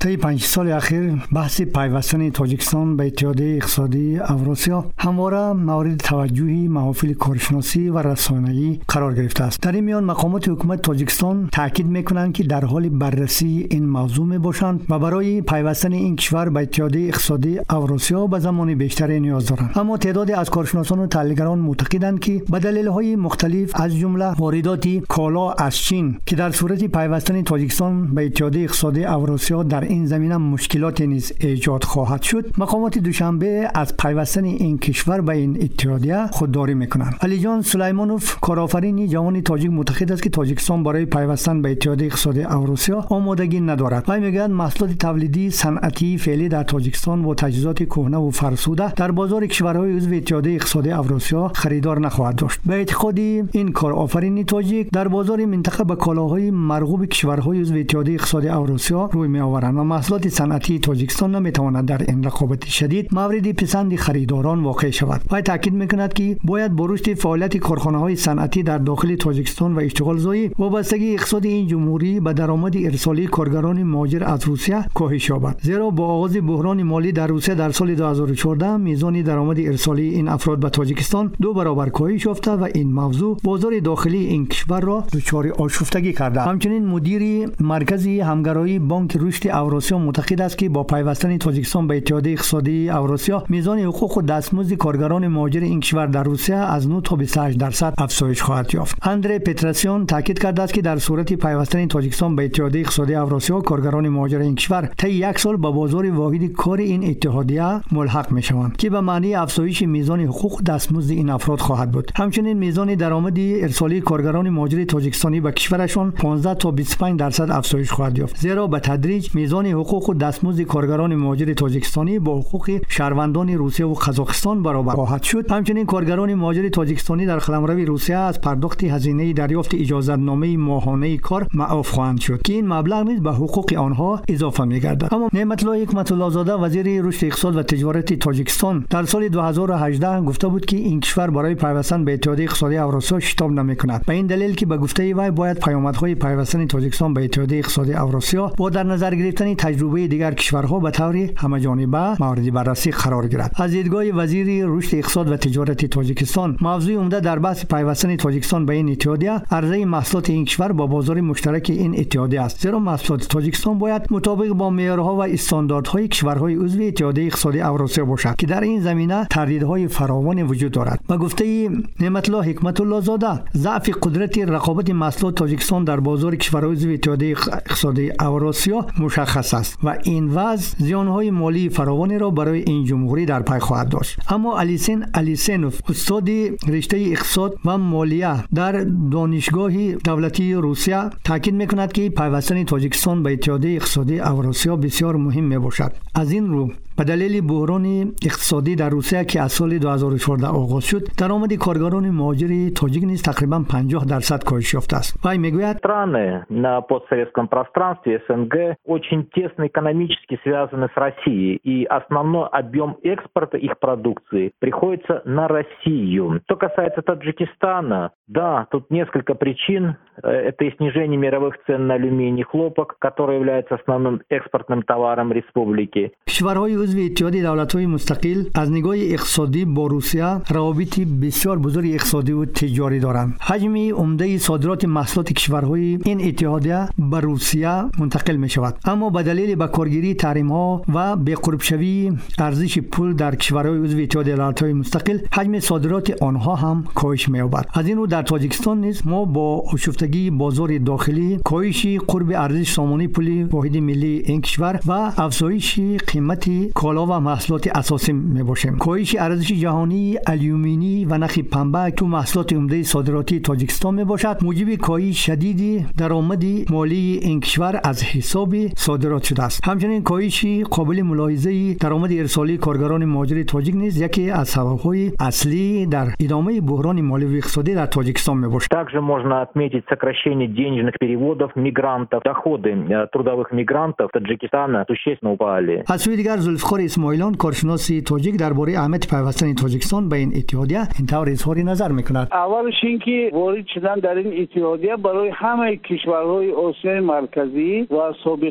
طی 5 سال اخیر بحث پیوستن تاجیکستان به اتحادیه اقتصادی اوراسیا همواره مورد توجه محافل کارشناسی و رسانه‌ای قرار گرفته است. در این میان مقامات حکومت تاجیکستان تاکید می‌کنند که در حال بررسی این موضوع می‌باشند و برای پیوستن این کشور به اتحادیه اقتصادی اوراسیا به زمان بیشتری نیاز دارند. اما تعدادی از کارشناسان و تحلیلگران معتقدند که به دلایل مختلف از جمله واردات کالا از چین که در صورت پیوستن تاجیکستان به اتحادیه اقتصادی اوراسیا در این زمینه مشکلاتی نیز ایجاد خواهد شد، مقامات دوشنبه از پیوستن این کشور به این اتحادیه خودداری میکنند. علی جان سلیمانوف، کارآفرین جوان تاجیک، معتقد است که تاجیکستان برای پیوستن به اتحادیه اقتصادی اوراسیا آمادگی ندارد. و میگوید محصولات تولیدی صنعتی فعلی در تاجیکستان با تجهیزات کهنه و فرسوده در بازار کشورهای عضو اتحادیه اقتصادی اوراسیا خریدار نخواهد داشت. به اعتقاد این کارآفرین تاجیک، در بازار منطقه به کالاهای مرغوب کشورهای عضو اتحادیه اقتصادی اوراسیا روی می‌آورند و محصولات صنعتی تاجیکستان نمی‌تواند در این رقابت شدید مورد پسند خریداران واقع شود. و تاکید می‌کند که باید با رشد فعالیت کارخانه‌های صنعتی در داخل تاجیکستان و اشتغال زایی وابستگی اقتصادی این جمهوری به درآمد ارسالی کارگران مهاجر از روسیه کاهش یابد. زیرا با آغاز بحران مالی در روسیه در سال 2014 میزان درآمد ارسالی این افراد به تاجیکستان 2 برابر کاهش یافته و این موضوع بازار داخلی این کشور را دچار آشفتگی کرده. همچنین مدیر مرکزی همگرایی بانک رشد اوراسیا معتقد است که با پیوستن تاجیکستان به اتحادیه اقتصادی اوراسیا میزان حقوق و دستمزد کارگران مهاجر این کشور در روسیه از 9 تا 28% افزایش خواهد یافت. اندره پتراسیون تاکید کرده است که در صورت پیوستن تاجیکستان به اتحادیه اقتصادی اوراسیا کارگران مهاجر این کشور طی 1 سال به بازار واحد کار این اتحادیه ملحق میشوند که به معنی افزایش میزان حقوق و دستمزد این افراد خواهد بود. همچنین میزان درآمد ارسالی کارگران مهاجر تاجیکستانی به کشورشان 15 تا 25% افزایش خواهد یافت. زیرا به تدریج میزان حقوق و دستمزد کارگران مهاجر تاجیکستانی با حقوق شهروندان روسیه و قزاقستان برابر خواهد شد. همچنین کارگران مهاجر تاجیکستانی در قلمرو روسیه از پرداخت هزینه دریافت اجازه‌نامه ماهانه کار معاف خواهند شد که این مبلغ نیز به حقوق آنها اضافه می‌گردد. اما نعمت الله حکمت الله زاده، وزیر رشد اقتصاد و تجارت تاجیکستان، در سال 2018 گفته بود که این کشور برای پیوستن به اتحادیه اقتصادی اوراسیا شتاب نمی‌کند. به این دلیل که به گفته وی باید پیامدهای پیوستن تاجیکستان به اتحادیه اقتصادی اوراسیا با در نظر گرفتن تجربه دیگر کشورها به طور همه‌جانبه مورد بررسی قرار گیرد. از دیدگاه وزیر رشد اقتصاد و تجارت تاجیکستان، موضوع عمده در بحث پیوستن تاجیکستان به این اتحادیه عرضه محصولات این کشور با بازار مشترک این اتحادیه است. زیرا محصولات تاجیکستان باید مطابق با معیارها و استانداردهای کشورهای عضو اتحادیه اقتصادی اوراسیا باشد که در این زمینه تردیدهای فراوان وجود دارد. با گفته نعمت الله حکمت الله زاده، ضعف قدرت رقابت محصولات تاجیکستان در بازار کشورهای عضو اتحادیه اقتصادی اوراسیا مشخص است و این وضع زیانهای مالی فراوانی را برای این جمهوری در پی خواهد داشت. اما الیسینوف، استاد رشته اقتصاد و مالیه در دانشگاه دولتی روسیه، تاکید می‌کند که پیوستن تاجیکستان به اتحادیه اقتصادی اوراسیا بسیار مهم میباشد. از این رو به دلیل بحران اقتصادی در روسیه که از سال 2014 آغاز شد، درآمد کارگران مهاجر تاجیک نیز تقریبا 50% کاهش یافته است. وی میگوید страны на постсоветском пространстве СНГ очень тесно экономически связаны с Россией, и основной объем экспорта их продукции приходится на Россию. Что касается Таджикистана, да, тут несколько причин. Это и снижение мировых цен на алюминий, хлопок, который является основным экспортным товаром республики. کشورهای عضو اتحادیه دولت‌های مستقل از نگاه اقتصادی با روسیه روابط بسیار بزرگ اقتصادی و تجاری دارند. حجم عمده صادرات محصولات کشورهای این اتحادیه به روسیه منتقل می‌شود، اما به دلیل به کارگیری تحریم‌ها و بی‌قرب شوی ارزش پول در کشورهای عضو اتحادیه دولت‌های مستقل، حجم صادرات آنها هم کاهش می‌یابد. از این رو در تاجیکستان نیز ما با آشفتگی بازار داخلی، کاهش قرب ارزش سامانه پول واحد ملی این کشور و افزایش قیمت کالا و محصولات اساسی میباشیم. کاهش ارزش جهانی آلومینی و نخ پنبه که محصولات عمده صادراتی تاجیکستان میباشد، موجب کاهش شدید درآمد مالی این کشور از حساب صادرات شده است. همچنین کاهش قابل ملاحظه درآمد ارسالی کارگران مهاجر تاجیک نیز یکی از سبب‌های اصلی در ادامه بحران مالی و اقتصادی در تاجیکستان میباشد. Также можно отметить сокращение денежных переводов мигрантов. Доходы трудовых мигрантов Таджикистана существенно упали. از سوی دیگر زلفخار اسماعیلان، کارشناس تاجیک، درباره اهمیت پیوستن تاجیکستان به این اتحادیه این طور اظهار نظر میکند. اولش اینکه وارد شدن در این اتحادیه برای همه کشورهای آسیای مرکزی و سابق شوروی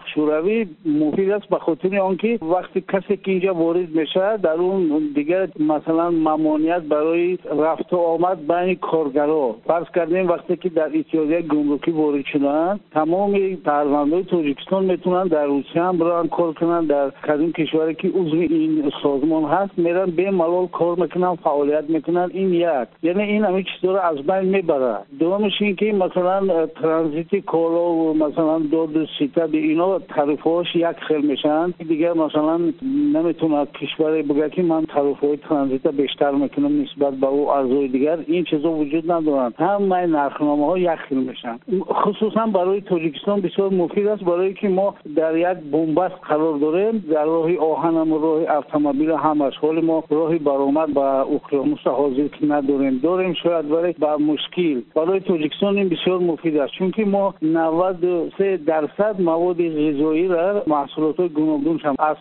شوی مفید است، به خاطر آنکه وقتی کسی که اینجا وارد میشه در اون دیگه مثلا ممانعت برای رفت و آمد بین کارگرها. فرض کردیم وقتی که در اتحادیه گمرکی وارد شدن، تمام پرونده‌های تاجیکستان میتونن در روسیه هم برن کار کنن، در کدوم کشوری که عضو این سازمان هست میرن به ملال کار میکنن، فعالیت میکنن. این یک، یعنی این همه چیزا رو از بین میبره. دومش این که مثلا ترانزیت کالا و مثلا داد سیتا به اینا تعرفه‌اش یک خیل میشن. دیگه مثلا نمیتونه کشور بگه که من تعرفه‌های ترانزیت بیشتر میکنم نسبت به او اعضای دیگر. این چیزا وجود ندارن، همه نرخنامه‌ها یک خیل میشن. خصوصا برای تاجیکستان بسیار مفید است، برای که ما در یک بنبست قرار داریم، در راه آهن و راه اتومبیل همش. حال ما راه برآمد به اقیانوس حاضر که نداریم، داریم شاید برای با مشکل. برای تاجیکستان این بسیار مفید است، چون که ما 93% مواد غذایی را محصولات گوناگون هم از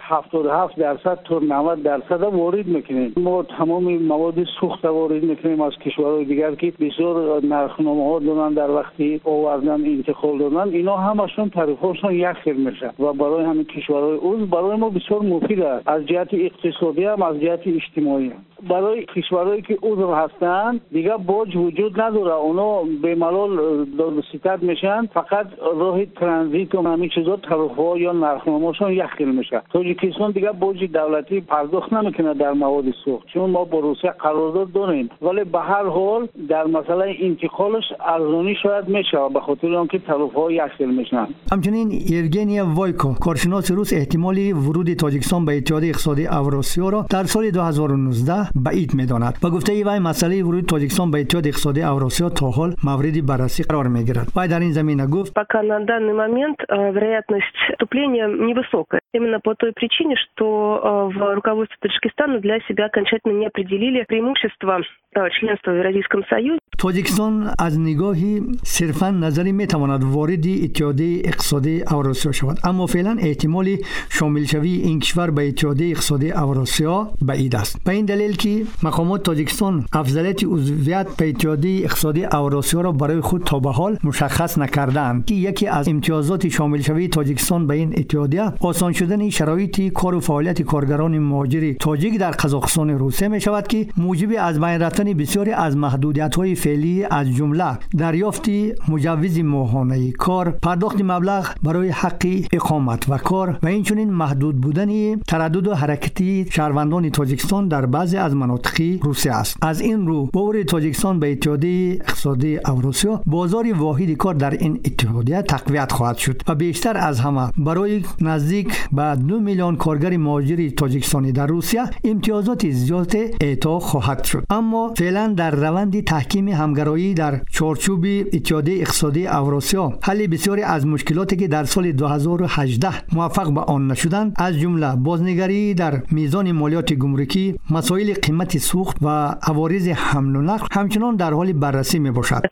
77% تا 90% وارد میکنیم. ما تمام مواد سوخت وارد میکنیم از کشورهای دیگر که بسیار نرخنامه‌ها دارن در وقتی آوردن انتقال دادن. اینا همشون تعرفه‌هاشون یک خیل میشه و برای همین کشورهای عضو برای ما بسیار مفید است، از جهت اقتصادی هم از جهت اجتماعی هم. برای کشورهایی که عضو هستند دیگه باج وجود نداره، اونا به ملال داد و ستد میشن، فقط راه ترانزیت و همین چیزا تعرفه‌ها یا نرخنامه‌هاشون یک خیل میشه. تاجیکستان دیگه باج دولتی پرداخت نمیکنه در مواد سوخت، چون ما با روسیه قرارداد داریم، ولی به هر حال در مسئله انتقالش ارزانی شاید میشه به خاطر اینکه تعرفه‌ها یک خیل میشن. همچنین یوگنیا وایکو، کارشناس روس، احتمالی ورود تاجیکستان به اتحادیه اقتصادی اوراسیا را در سال 2019 بعید می‌داند. با گفته وی مسئله ورود تاجیکستان به اتحادیه اقتصادی اوراسیا تا حال مورد بررسی قرار می‌گیرد. وی در این زمینه گفت: пока на данный момент вероятность вступления невысокая. Именно по той причине, что в руководстве Таджикистана для себя окончательно не определили преимущества членства в Евразийском союзе. تاجیکستان از نگاهی صرفاً نظری میتواند وارد اتحادیه اقتصادی اوراسیا شود، اما فعلا احتمال شامل شوی این کشور به اتحادیه اقتصادی اوراسیا بعید است. به این دلیل که مقامات تاجیکستان افضلیت عضویت به اتحادیه اقتصادی اوراسیا را برای خود تا به حال مشخص نکردند که یکی از امتیازات شامل شوی تاجیکستان به این اتحادیه آسان شدن شرایط کار و فعالیت کارگران مهاجر تاجیک در قزاقستان روسیه می شود که موجب از بین رفتن بسیاری از محدودیت‌های فعلی از جمله دریافت مجوز ماهانه کار، پرداخت مبلغ برای حق اقامت و کار و اینچنین محدود بودن تردد و حرکتی شهروندان تاجیکستان در بعضی از مناطق روسیه است. از این رو با ورود تاجیکستان به اتحادیه اقتصادی اوراسیا بازار واحد کار در این اتحادیه تقویت خواهد شد و بیشتر از همه برای نزدیک به 2 میلیون کارگر مهاجر تاجیکستانی در روسیه امتیازات زیاد اعطا خواهد شد. اما فعلا در روند تحکیم همکاری در چارچوب اتحادیه اقتصادی اوراسیا حل بسیاری از مشکلاتی که در سال 2018 موفق به آن نشدند، از جمله بازنگری در میزان مالیات گمرکی، مسائل قیمت سوخت و عوارض حمل و نقل همچنان در حال بررسی می باشد.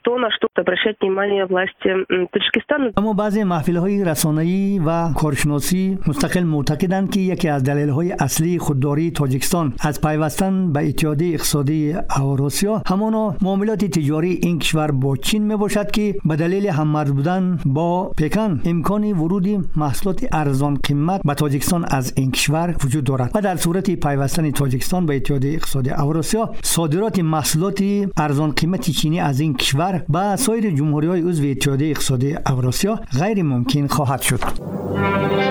اما بعضی محفل‌های رسانه‌ای و کارشناسی مستقل معتقدند که یکی از دلایل اصلی خودداری تاجیکستان از پیوستن به اتحادیه اقتصادی اوراسیا همانا معاملات تجاری این کشور با چین می باشد که به دلیل هم‌مرز بودن با پکن امکان ورود محصولات ارزان قیمت به تاجیکستان از این کشور وجود دارد و در صورت پیوستن تاجیکستان به اتحادیه اقتصادی اوراسیا صادرات محصولات ارزان قیمت چینی از این کشور به سایر جمهوری‌های عضو اتحادیه اقتصادی اوراسیا غیر ممکن خواهد شد.